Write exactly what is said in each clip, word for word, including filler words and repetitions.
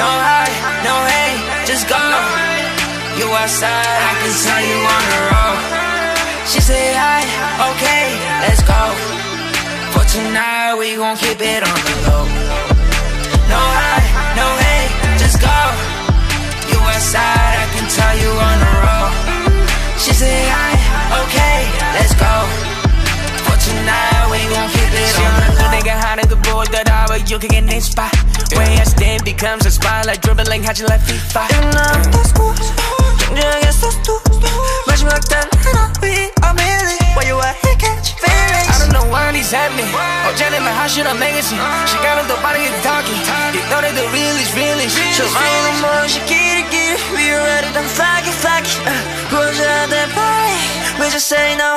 No high, no hey, just go. You outside, I can tell you on the road. She say hi, okay, let's go. For tonight, we gon' keep it on the low. No high, no hey, just go. You outside, I can tell you on the road. She say hi, okay, let's go. For tonight, we gon' keep it on the low. 내가 하는 그 보더라도 you can get this spot. Where I stand becomes a spotlight, dribbling 하지 like FIFA. And I'm the school, 정정했어 또 마지막 단 하나 위 I'm really where you at, he catch feelings. I don't know why this happening. 어제는 말 how should I make it seem? 시간은 더 빠르게 talking. 이 노래도 real is real is 저 마음은 무엇이 길길 We ready to flag it flag it 보자 내 party We just say no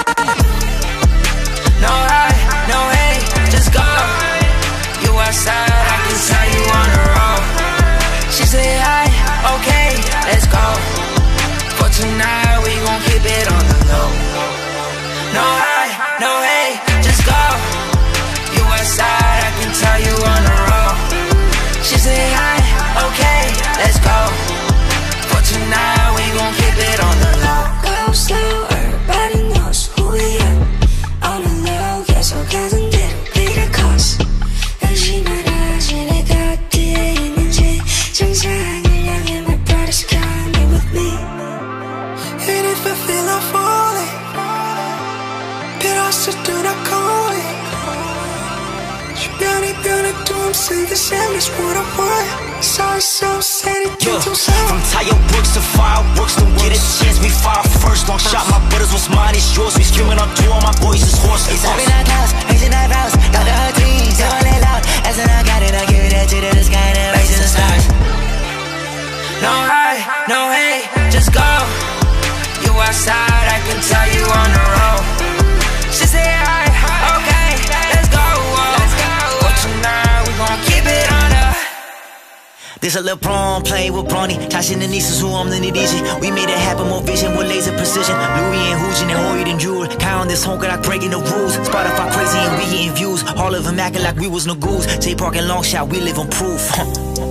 No high, no hey, just go. You outside, I can tell you on the road. She say hi, okay, let's go. For tonight, we gon' keep it on the low. No high, no hey, just go. You outside, I can tell you on the road. She say hi, okay, let's go. For tonight, we gon' keep it on the low. Go slow, everybody knows who we are. On the low, 계속하던 대로 beat cost. 당신 알아야지 내가 어디에 있는지. 정상을 향해 my brother's coming with me. And if I feel I'm falling, 필요없어 do not call it. 주변이 변해도 I'm still the same, that's what I want. Sorry, so sad it Yeah, too soon. from fireworks to fireworks, don't get a chance, we fire first. Long shot, my brothers, what's mine is yours. We screaming up to all my boys, is horse. It's I've been out house, raising eyebrows, got the hard dreams, they all lay loud. As I got it, I give it up to the sky and then raise to the stars. No high, no hey, just go. You outside, I can tell you on the road. She say hi, okay, let's go. For tonight, we gon' keep it on the. This a LeBron playing with Bronny. 자신은 있을 수 없는 일이지. We made it happen, more vision, more laser precision. Louis and Hugin and Hoyt and Jewel. Count on this 손가락 breaking the rules. Spotify crazy and we getting views. All of them acting like we was no goose. J Park and Long Shot, we live on proof. Huh.